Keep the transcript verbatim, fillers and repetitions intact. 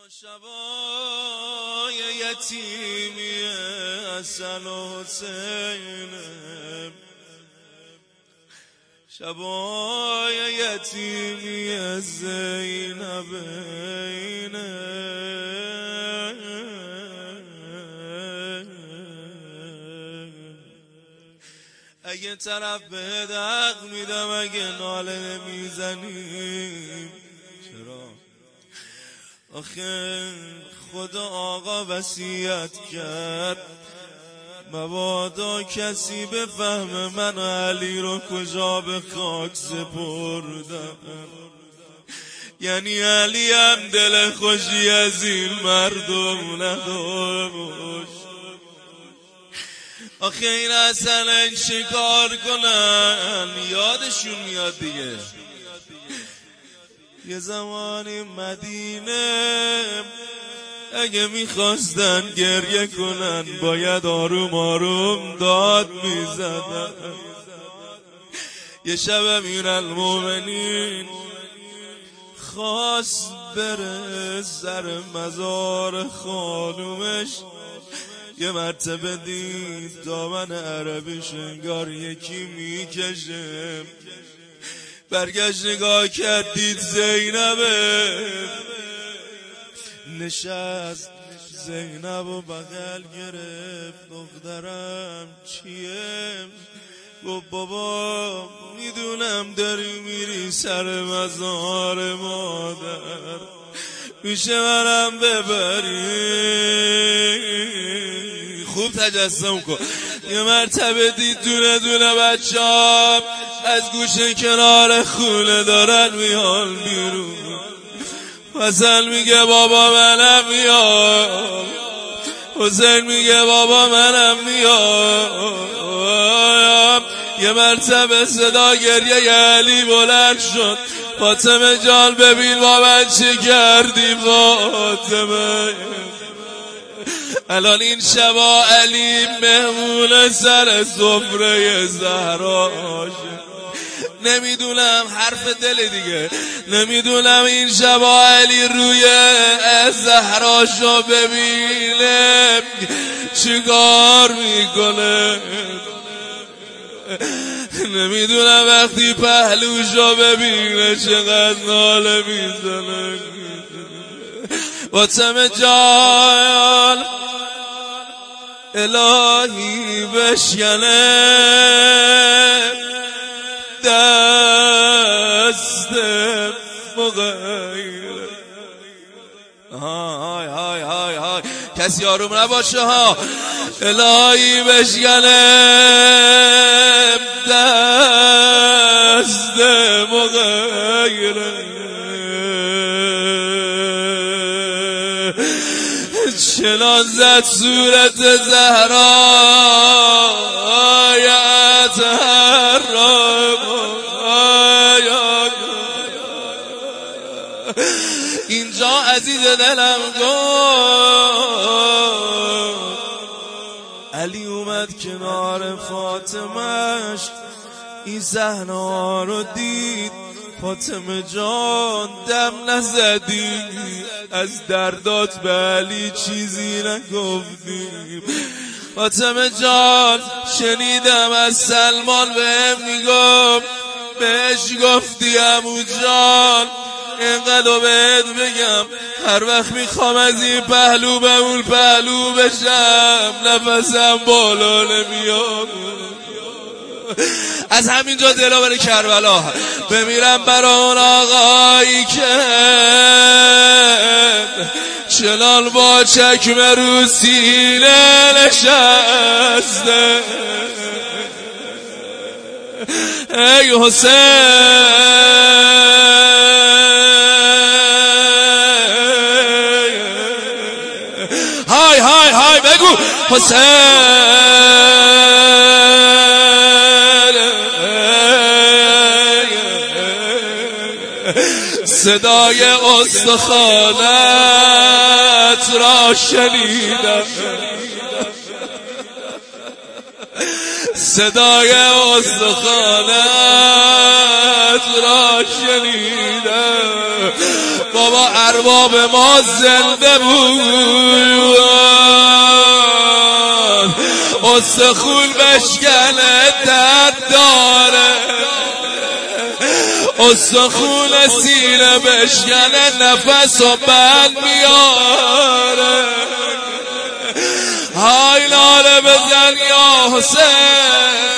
شبای یتیمی حسن و حسین، شبای یتیمی زینبین، اگه طرف به دق میدم اگه ناله نمیزنیم چرا؟ آخه خدا آقا وصیت کرد مبادا کسی بفهمه من علی رو کجا به خاک سپردم. یعنی علی هم دل خوشی از این مردم نداشت. آخه این اصلا شکار کنن یادشون میاد دیگه. یه زمانی مدینه اگه میخواستن گریه کنن باید آروم آروم داد میزدن. یه شب امیرالمومنین خواست بره سر مزار خانومش، یه مرتبه دید دامن عربیش انگار یکی میکشه، برگشت نگاه کرد دید زینبه نشست، زینب و بغل گرفت دخترم چیه؟ گفت بابا میدونم داری میری سر مزار مادر، میشه منم ببری؟ خوب تجسم کن. یه مرتبه دید دونه دونه بچه ها از گوشه کنار خونه دارن میان بیرون. حسن میگه بابا منم میام، حسین میگه بابا منم میام. یه مرتبه صدا گریه علی بلند شد، فاطمه جان ببین با من چه کردی فاطمه. الان این شبا علی مهمون سر سفره زهراش، نمیدونم حرف دل دیگه، نمیدونم این شبا علی روی زهراشو ببینه چیکار میکنه، نمیدونم وقتی پهلوشو ببینه چقدر ناله میزنه. فاطمه جان الهی بشکنه دست مغیر. های های های های کسی آروم نباشه ها. الهی بشکنه دست مغیر، چنان زد صورت زهرا آیت هر اینجا عزیز دلم گفت علی اومد کنار فاطمهش، این صحنه رو دید. فاطمه جان دم نزدی، از دردات به علی چیزی نگفتی. فاطمه جان شنیدم از سلمان بهم میگفت بهش گفتی عمو جان اینقدر بهت بگم هر وقت میخوام از این پهلو به اون پهلو بشم نفسم بالا نمیاد. از همینجا دلاور کربلا بمیرم برا اون آقایی که چنان با چکمه رو سینه نشسته. ای حسین های های های بگو حسین صدای استخوانت را شنیدم، صدای استخوانت را شنیدم. بابا ارباب ما زنده بود، استخون بشکنه دد داره، استخون سینه بشکنه نفس و بند میاره. های ناله بزن یا حسین،